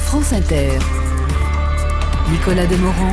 France Inter. Nicolas Demorand.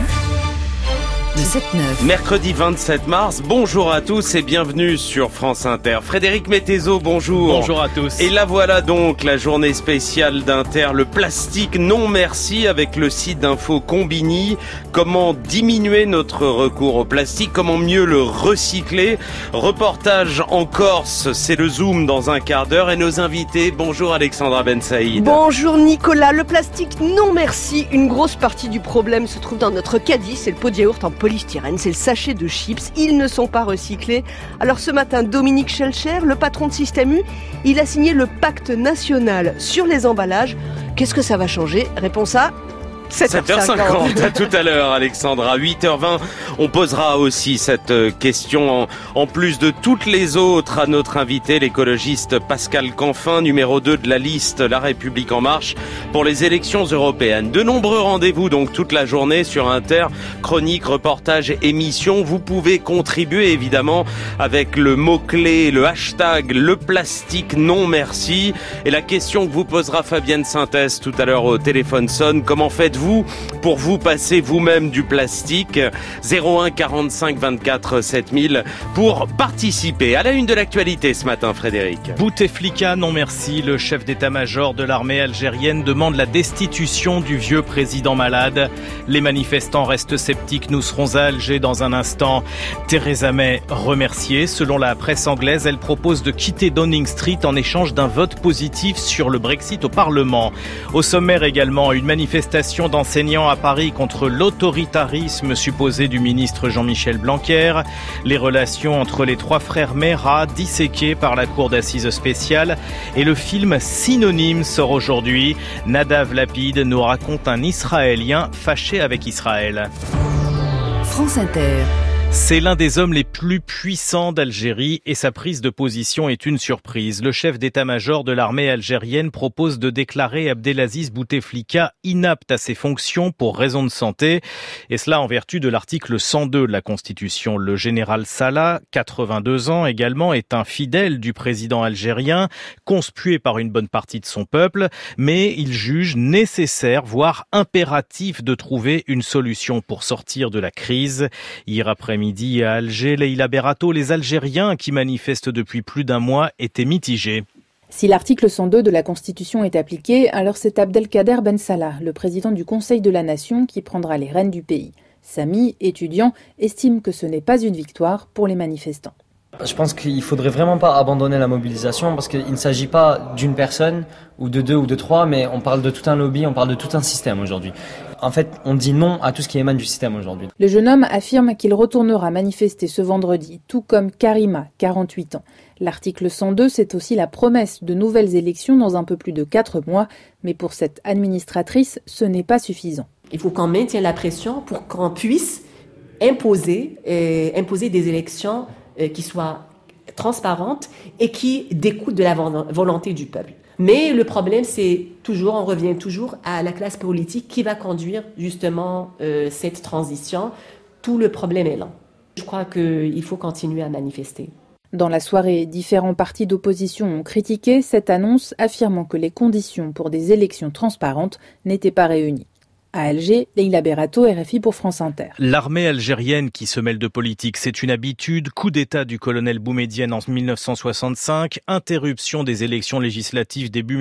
Le 7-9. Mercredi 27 mars, bonjour à tous et bienvenue sur France Inter. Frédéric Mettezo, bonjour. Bonjour à tous. Et la voilà donc, la journée spéciale d'Inter, le plastique non merci avec le site d'info Combini. Comment diminuer notre recours au plastique, comment mieux le recycler. Reportage en Corse, c'est le Zoom dans un quart d'heure et nos invités. Bonjour Alexandra Ben Saïd. Bonjour Nicolas, le plastique non merci. Une grosse partie du problème se trouve dans notre caddie, c'est le pot de yaourt en polystyrène, c'est le sachet de chips, ils ne sont pas recyclés. Alors ce matin, Dominique Schelcher, le patron de Système U, il a signé le pacte national sur les emballages. Qu'est-ce que ça va changer? Réponse A, 7h50, à tout à l'heure Alexandra. 8h20, on posera aussi cette question en plus de toutes les autres à notre invité, l'écologiste Pascal Canfin, numéro 2 de la liste La République En Marche pour les élections européennes. De nombreux rendez-vous donc toute la journée sur Inter, chroniques, reportages, émissions. Vous pouvez contribuer évidemment avec le mot-clé, le hashtag le plastique non merci. Et la question que vous posera Fabienne Synthèse tout à l'heure au téléphone sonne, comment faites-vous pour vous passer vous-même du plastique? 01 45 24 7000 pour participer. À la une de l'actualité ce matin, Frédéric. Bouteflika, non merci. Le chef d'état-major de l'armée algérienne demande la destitution du vieux président malade. Les manifestants restent sceptiques. Nous serons à Alger dans un instant. Theresa May remerciée. Selon la presse anglaise, elle propose de quitter Downing Street en échange d'un vote positif sur le Brexit au Parlement. Au sommaire également, une manifestation d'enseignants à Paris contre l'autoritarisme supposé du ministre Jean-Michel Blanquer. Les relations entre les trois frères Mehra disséquées par la cour d'assises spéciale. Et le film Synonyme sort aujourd'hui. Nadav Lapid nous raconte un Israélien fâché avec Israël. France Inter. C'est l'un des hommes les plus puissants d'Algérie et sa prise de position est une surprise. Le chef d'état-major de l'armée algérienne propose de déclarer Abdelaziz Bouteflika inapte à ses fonctions pour raison de santé, et cela en vertu de l'article 102 de la Constitution. Le général Salah, 82 ans également, est un fidèle du président algérien, conspué par une bonne partie de son peuple, mais il juge nécessaire, voire impératif, de trouver une solution pour sortir de la crise. Hier après-midi à Alger, Leïla Berato, les Algériens qui manifestent depuis plus d'un mois étaient mitigés. Si l'article 102 de la Constitution est appliqué, alors c'est Abdelkader Ben Salah, le président du Conseil de la Nation, qui prendra les rênes du pays. Samy, étudiant, estime que ce n'est pas une victoire pour les manifestants. Je pense qu'il ne faudrait vraiment pas abandonner la mobilisation parce qu'il ne s'agit pas d'une personne ou de deux ou de trois, mais on parle de tout un lobby, on parle de tout un système aujourd'hui. En fait, on dit non à tout ce qui émane du système aujourd'hui. Le jeune homme affirme qu'il retournera manifester ce vendredi, tout comme Karima, 48 ans. L'article 102, c'est aussi la promesse de nouvelles élections dans un peu plus de 4 mois, mais pour cette administratrice, ce n'est pas suffisant. Il faut qu'on maintienne la pression pour qu'on puisse imposer des élections qui soient transparentes et qui découlent de la volonté du peuple. Mais le problème, on revient toujours à la classe politique qui va conduire justement cette transition. Tout le problème est là. Je crois qu'il faut continuer à manifester. Dans la soirée, différents partis d'opposition ont critiqué cette annonce, affirmant que les conditions pour des élections transparentes n'étaient pas réunies. À Alger, Leïla Berato, RFI pour France Inter. L'armée algérienne qui se mêle de politique, c'est une habitude. Coup d'État du colonel Boumedienne en 1965, interruption des élections législatives début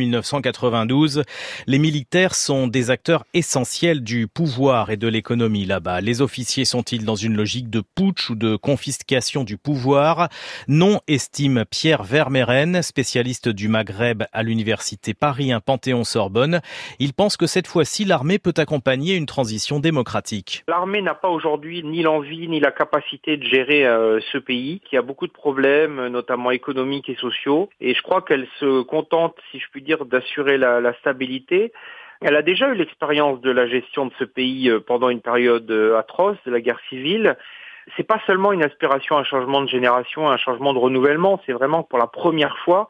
1992. Les militaires sont des acteurs essentiels du pouvoir et de l'économie là-bas. Les officiers sont-ils dans une logique de putsch ou de confiscation du pouvoir? Non, estime Pierre Vermeyren, spécialiste du Maghreb à l'université Paris 1 Panthéon-Sorbonne. Il pense que cette fois-ci, l'armée peut accompagner une transition démocratique. L'armée n'a pas aujourd'hui ni l'envie ni la capacité de gérer ce pays qui a beaucoup de problèmes, notamment économiques et sociaux. Et je crois qu'elle se contente, si je puis dire, d'assurer la stabilité. Elle a déjà eu l'expérience de la gestion de ce pays pendant une période atroce de la guerre civile. C'est pas seulement une aspiration à un changement de génération, à un changement de renouvellement, c'est vraiment pour la première fois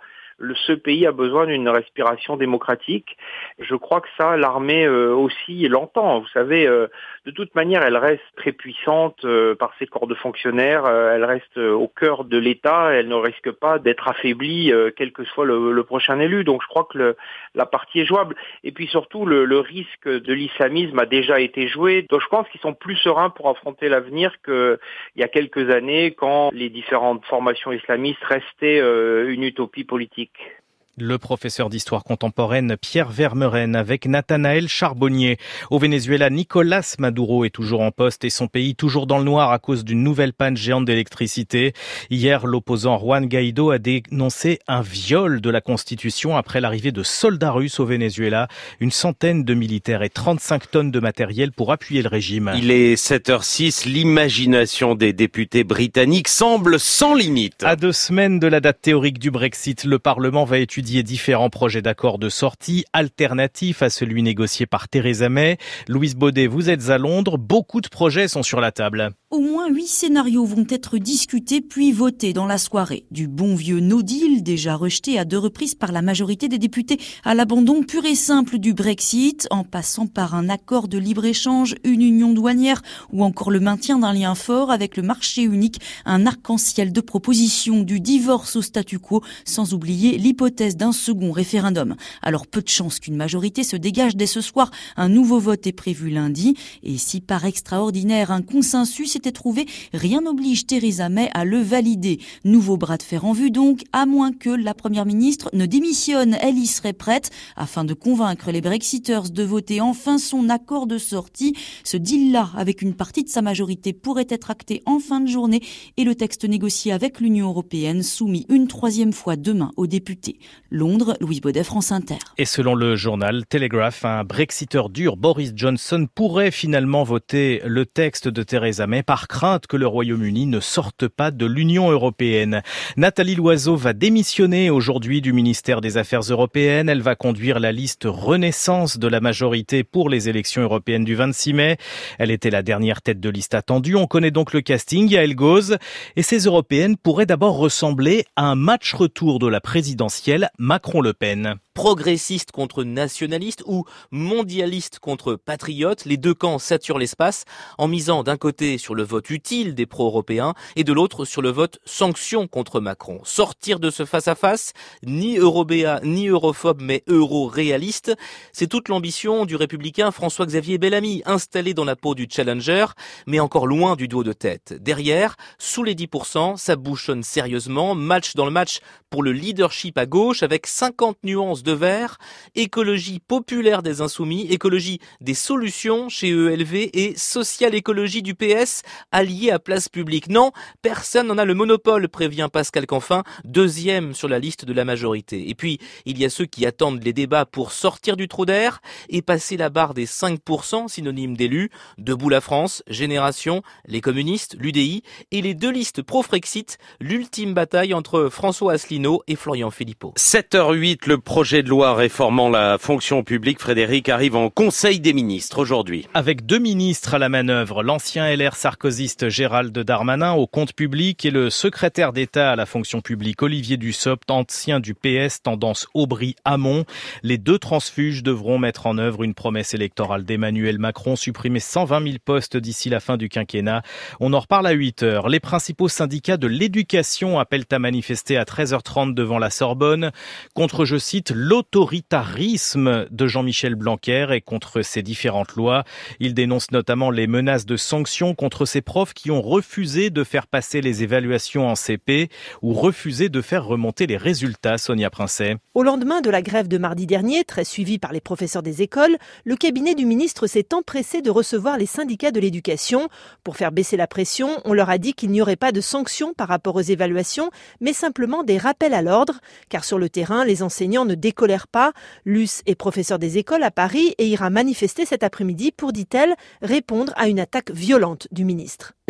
ce pays a besoin d'une respiration démocratique. Je crois que ça, l'armée aussi l'entend. Vous savez, de toute manière, elle reste très puissante par ses corps de fonctionnaires. Elle reste au cœur de l'État. Elle ne risque pas d'être affaiblie, quel que soit le prochain élu. Donc je crois que la partie est jouable. Et puis surtout, le risque de l'islamisme a déjà été joué. Donc je pense qu'ils sont plus sereins pour affronter l'avenir qu'il y a quelques années, quand les différentes formations islamistes restaient une utopie politique. Le professeur d'histoire contemporaine Pierre Vermeuren avec Nathanaël Charbonnier. Au Venezuela, Nicolas Maduro est toujours en poste et son pays toujours dans le noir à cause d'une nouvelle panne géante d'électricité. Hier, l'opposant Juan Guaido a dénoncé un viol de la Constitution après l'arrivée de soldats russes au Venezuela. Une centaine de militaires et 35 tonnes de matériel pour appuyer le régime. Il est 7h06. L'imagination des députés britanniques semble sans limite. À 2 semaines de la date théorique du Brexit, le Parlement va étudier différents projets d'accord de sortie alternatifs à celui négocié par Theresa May. Louise Baudet, vous êtes à Londres. Beaucoup de projets sont sur la table. Au moins 8 scénarios vont être discutés puis votés dans la soirée. Du bon vieux no deal, déjà rejeté à 2 reprises par la majorité des députés, à l'abandon pur et simple du Brexit, en passant par un accord de libre-échange, une union douanière ou encore le maintien d'un lien fort avec le marché unique, un arc-en-ciel de propositions, du divorce au statu quo, sans oublier l'hypothèse d'un second référendum. Alors peu de chances qu'une majorité se dégage dès ce soir. Un nouveau vote est prévu lundi. Et si par extraordinaire un consensus était trouvé, rien n'oblige Theresa May à le valider. Nouveau bras de fer en vue donc, à moins que la première ministre ne démissionne. Elle y serait prête afin de convaincre les Brexiteurs de voter enfin son accord de sortie. Ce deal-là, avec une partie de sa majorité, pourrait être acté en fin de journée et le texte négocié avec l'Union européenne soumis une 3e fois demain aux députés. Londres, Louise Baudet, France Inter. Et selon le journal Telegraph, un Brexiteur dur, Boris Johnson, pourrait finalement voter le texte de Theresa May par crainte que le Royaume-Uni ne sorte pas de l'Union européenne. Nathalie Loiseau va démissionner aujourd'hui du ministère des Affaires européennes. Elle va conduire la liste Renaissance de la majorité pour les élections européennes du 26 mai. Elle était la dernière tête de liste attendue. On connaît donc le casting, Yael Gauze. Et ces européennes pourraient d'abord ressembler à un match retour de la présidentielle Macron-Le Pen. Progressiste contre nationaliste ou mondialiste contre patriote, les deux camps saturent l'espace en misant d'un côté sur le vote utile des pro-européens et de l'autre sur le vote sanction contre Macron. Sortir de ce face-à-face, ni eurobéa ni europhobe mais euro-réaliste, c'est toute l'ambition du républicain François-Xavier Bellamy, installé dans la peau du challenger, mais encore loin du duo de tête. Derrière, sous les 10%, ça bouchonne sérieusement, match dans le match pour le leadership à gauche avec 50 nuances de vert, écologie populaire des insoumis, écologie des solutions chez ELV et social-écologie du PS allié à Place Publique. Non, personne n'en a le monopole, prévient Pascal Canfin, 2e sur la liste de la majorité. Et puis, il y a ceux qui attendent les débats pour sortir du trou d'air et passer la barre des 5% synonyme d'élus. Debout la France, Génération, les communistes, l'UDI et les 2 listes pro-Frexit, l'ultime bataille entre François Asselineau et Florian Philippot. 7h08, le projet de loi réformant la fonction publique, Frédéric, arrive en Conseil des ministres aujourd'hui. Avec 2 ministres à la manœuvre, l'ancien LR sarkozyste Gérald Darmanin au compte public et le secrétaire d'État à la fonction publique Olivier Dussopt, ancien du PS, tendance Aubry-Hamon. Les 2 transfuges devront mettre en œuvre une promesse électorale d'Emmanuel Macron, supprimer 120 000 postes d'ici la fin du quinquennat. On en reparle à 8h. Les principaux syndicats de l'éducation appellent à manifester à 13h30 devant la Sorbonne contre, je cite, l'autoritarisme de Jean-Michel Blanquer et contre ses différentes lois. Il dénonce notamment les menaces de sanctions contre ces profs qui ont refusé de faire passer les évaluations en CP ou refusé de faire remonter les résultats. Sonia Princet. Au lendemain de la grève de mardi dernier, très suivie par les professeurs des écoles, le cabinet du ministre s'est empressé de recevoir les syndicats de l'éducation. Pour faire baisser la pression, on leur a dit qu'il n'y aurait pas de sanctions par rapport aux évaluations, mais simplement des rappels à l'ordre, car sur le terrain, les enseignants ne décolèrent pas. Luce est professeur des écoles à Paris et ira manifester cet après-midi pour, dit-elle, répondre à une attaque violente du ministre.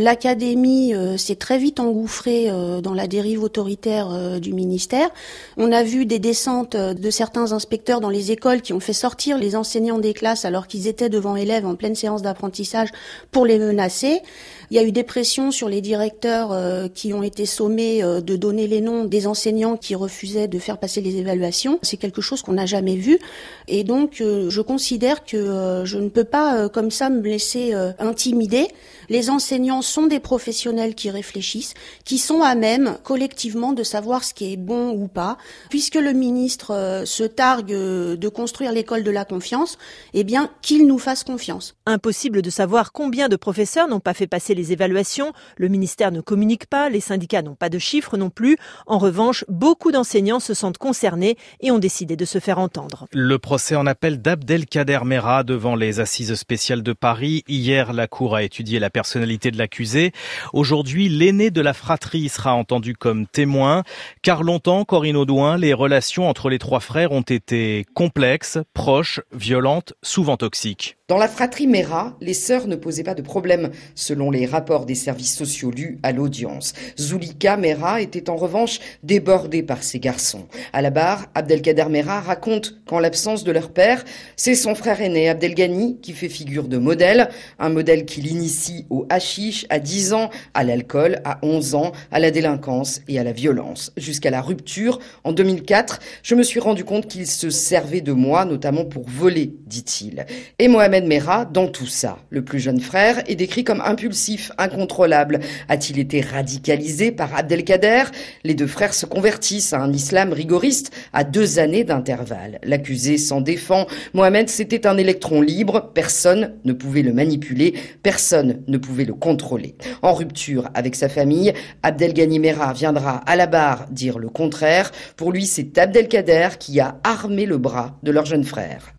L'académie s'est très vite engouffrée dans la dérive autoritaire du ministère. On a vu des descentes de certains inspecteurs dans les écoles qui ont fait sortir les enseignants des classes alors qu'ils étaient devant élèves en pleine séance d'apprentissage pour les menacer. Il y a eu des pressions sur les directeurs qui ont été sommés de donner les noms des enseignants qui refusaient de faire passer les évaluations. C'est quelque chose qu'on n'a jamais vu. Et donc, je considère que je ne peux pas comme ça me laisser intimider. Les enseignants sont des professionnels qui réfléchissent, qui sont à même collectivement de savoir ce qui est bon ou pas. Puisque le ministre se targue de construire l'école de la confiance, eh bien, qu'il nous fasse confiance. Impossible de savoir combien de professeurs n'ont pas fait passer les évaluations. Le ministère ne communique pas, les syndicats n'ont pas de chiffres non plus. En revanche, beaucoup d'enseignants se sentent concernés et ont décidé de se faire entendre. Le procès en appel d'Abdelkader Merah devant les assises spéciales de Paris. Hier, la Cour a étudié la personnalité de l'accusé. Aujourd'hui, l'aîné de la fratrie sera entendu comme témoin. Car longtemps, Corinne Audouin, les relations entre les trois frères ont été complexes, proches, violentes, souvent toxiques. Dans la fratrie Merah, les sœurs ne posaient pas de problème, selon les rapports des services sociaux lus à l'audience. Zulika Merah était en revanche débordée par ses garçons. À la barre, Abdelkader Merah raconte qu'en l'absence de leur père, c'est son frère aîné Abdelghani qui fait figure de modèle, un modèle qui l'initie au hashish à 10 ans, à l'alcool à 11 ans, à la délinquance et à la violence. Jusqu'à la rupture, en 2004, je me suis rendu compte qu'il se servait de moi, notamment pour voler, dit-il. Et Mohamed Merah, dans tout ça, le plus jeune frère, est décrit comme impulsif, incontrôlable. A-t-il été radicalisé par Abdelkader ? Les deux frères se convertissent à un islam rigoriste à 2 années d'intervalle. L'accusé s'en défend. Mohamed, c'était un électron libre. Personne ne pouvait le manipuler. Personne ne pouvait le contrôler. En rupture avec sa famille, Abdelghani Merah viendra à la barre dire le contraire. Pour lui, c'est Abdelkader qui a armé le bras de leur jeune frère.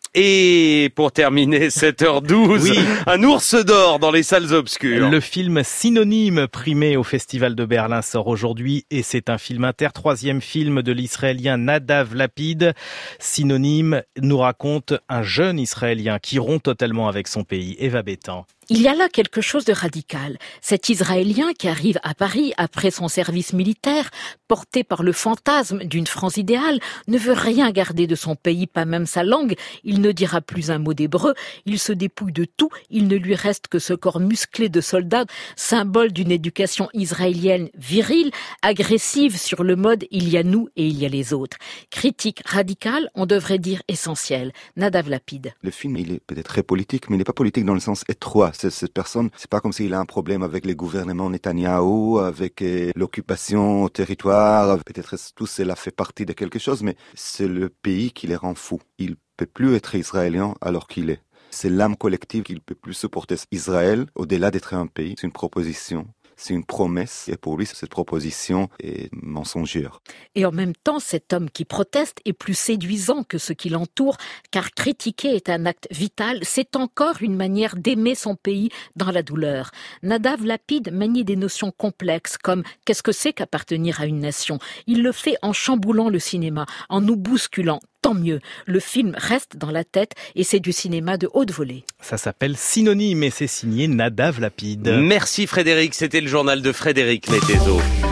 Et pour terminer, 7h12, oui. Un ours d'or dans les salles obscures. Le film Synonyme, primé au Festival de Berlin, sort aujourd'hui et c'est un film inter, 3e film de l'Israélien Nadav Lapid. Synonyme nous raconte un jeune Israélien qui rompt totalement avec son pays. Eva Bétan. Il y a là quelque chose de radical. Cet Israélien qui arrive à Paris après son service militaire, porté par le fantasme d'une France idéale, ne veut rien garder de son pays, pas même sa langue. Il ne dira plus un mot d'hébreu, il se dépouille de tout, il ne lui reste que ce corps musclé de soldat, symbole d'une éducation israélienne virile, agressive sur le mode « il y a nous et il y a les autres ». Critique radicale, on devrait dire essentielle. Nadav Lapid. Le film, il est peut-être très politique, mais il n'est pas politique dans le sens étroit. Cette personne, c'est pas comme s'il a un problème avec le gouvernement Netanyahou, avec l'occupation au territoire. Peut-être tout cela fait partie de quelque chose, mais c'est le pays qui les rend fous. Il peut plus être israélien alors qu'il est. C'est l'âme collective qu'il peut plus supporter. Israël, au-delà d'être un pays, c'est une proposition. C'est une promesse et pour lui, cette proposition est mensongère. Et en même temps, cet homme qui proteste est plus séduisant que ce qui l'entoure, car critiquer est un acte vital, c'est encore une manière d'aimer son pays dans la douleur. Nadav Lapid manie des notions complexes comme qu'est-ce que c'est qu'appartenir à une nation. Il le fait en chamboulant le cinéma, en nous bousculant. Tant mieux, le film reste dans la tête et c'est du cinéma de haute volée. Ça s'appelle Synonyme et c'est signé Nadav Lapid. Merci Frédéric, c'était le journal de Frédéric Nettezo.